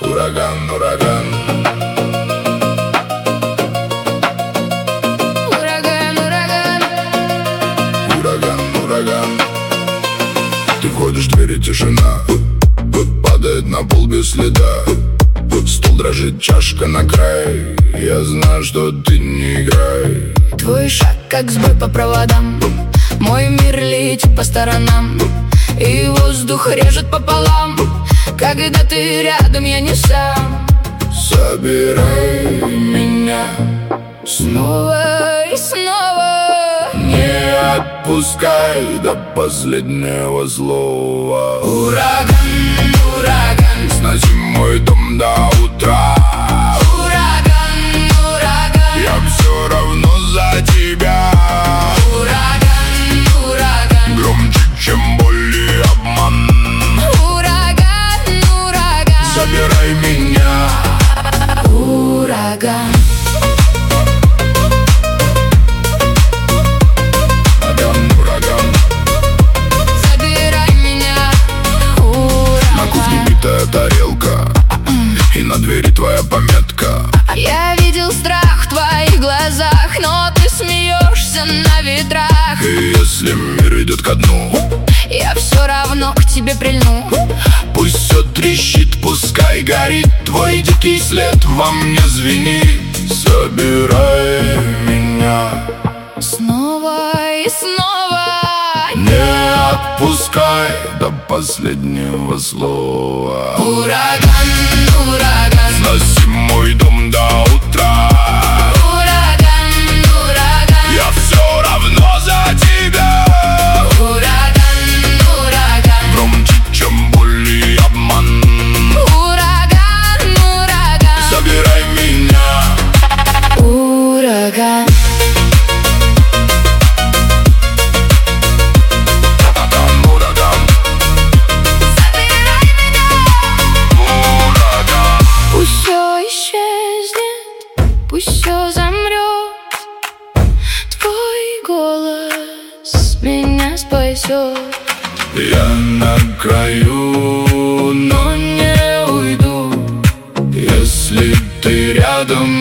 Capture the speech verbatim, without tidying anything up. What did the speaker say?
Ураган, ураган. Ураган, ураган. Ураган, ураган. Ты входишь в двери, тишина. Падает на пол без следа. Стул дрожит, чашка на край. Я знаю, что ты не играй. Твой шаг, как сбой по проводам. Мой мир летит по сторонам, и воздух режет пополам. Когда ты рядом, я не сам. Собирай меня снова и снова. Не отпускай до последнего слова. Ураган, ураган. Сноси мой дом до утра. Ураган, ураган. Я все равно за тебя. Ураган, ураган. Громче, чем боль и обман. Ураган, ураган. Забирай меня. Ураган. Ураган, ураган. Забирай меня. Ураган. На кухне битая тарелка, и на двери твоя пометка. Я видел страх в твоих глазах, но ты смеешься на ветрах. И если мир идет ко дну, я все равно к тебе прильну. пусть все трещит, пускай горит. Твой дикий след во мне звенит. Собирай меня снова и снова. Не отпускай до последнего слова. Ураган, ураган. Сноси мой дом до утра. Ураган, ураган. Я все равно за тебя. Ураган, ураган. Громче, чем боль и обман. Ураган, ураган. Забирай меня. Ураган. Ураган, ураган. Забирай меня. Ураган. Пусть все исчезнет, пусть все замрет. Твой голос меня спасет. Я на краю, но не уйду. Если ты рядом,